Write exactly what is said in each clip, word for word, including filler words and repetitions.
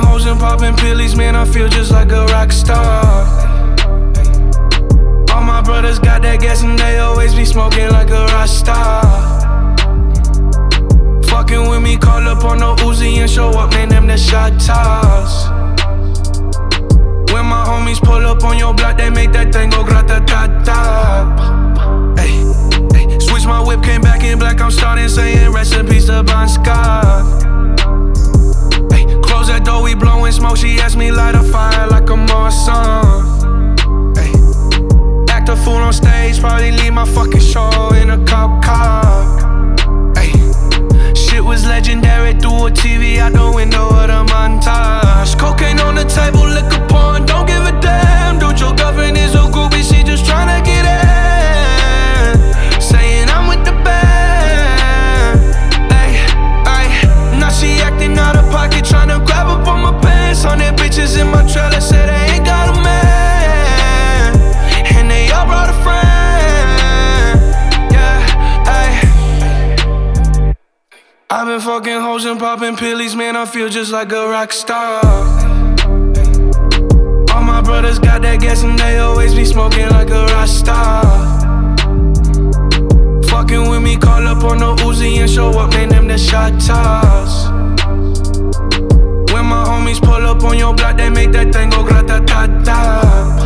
hoes and popping pillies, man, I feel just like a rock star. All my brothers got that gas and they always be smoking like a rock star. Fucking with me, call up on the Uzi and show up, man, them the shot toss. When my homies pull up on your block, they make that thing go grata-ta-ta. Ay, ay. Switch my whip, came back in black, I'm starting saying rest in peace to Bon Scott. Ay, close that door, we blowing smoke, she asked me light a fire like a Marsan. Ay, act a fool on stage, probably leave my fucking show in a cop car. Ay, shit was legendary through a T V out the window of the montage. Cocaine on the table, liquor porn, don't give a damn. Dude, your girlfriend is a groupie, she just tryna get in. Saying I'm with the band. Ay, ay, now she acting out of pocket, tryna grab up on my pants. Hundred bitches in my trailer, say they ain't got a man, and they all brought a friend. Yeah, ay. I've been fucking hoes and popping pillies, man, I feel just like a rock star. All my brothers got that gas and they always be smoking like a rock star. Fucking with me, call up on the Uzi and show up, man, them the shot toss. When my homies pull up on your block, they make that thing go grata-ta-ta.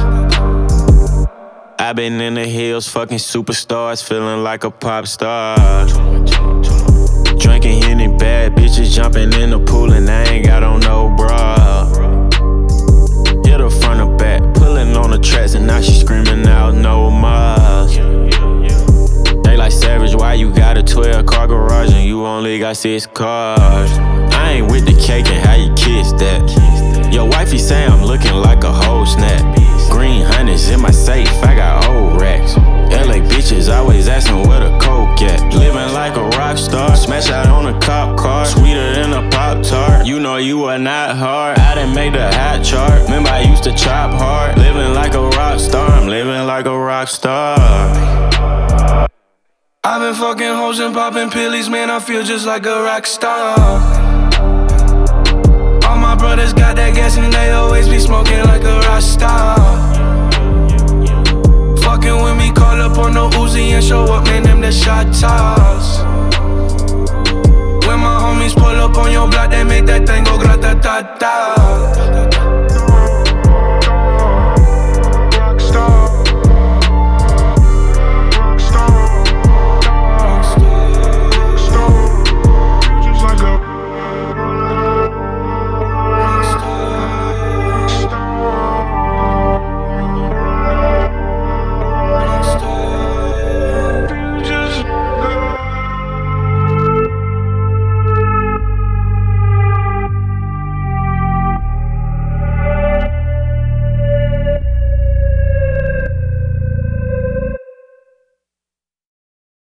I been in the hills, fucking superstars, feeling like a pop star. Drinking Henny, bad bitches jumping in the pool and I ain't got on no bra. Hit her front or back, pulling on the tracks and now she screaming out no more. They like Savage, why you got a twelve car garage and you only got six cars? I ain't with the cake and how you kiss that. Your wifey say I'm looking like a whole snap. Green hundreds in my safe, I got old racks. L A bitches always asking where the coke at. Living like a rock star, smash out on a cop car, sweeter than a Pop-Tart. You know you are not hard, I done made the hot chart. Remember I used to chop hard. Living like a rock star, I'm living like a rock star. I've been fucking hoes and popping pillies, man, I feel just like a rock star. All my brothers got that gas and they always be smoking like a rock star. Fucking with me, call up on the Uzi and show up, man, them the shot toss. When my homies pull up on your block, they make that thing go grata-ta-ta.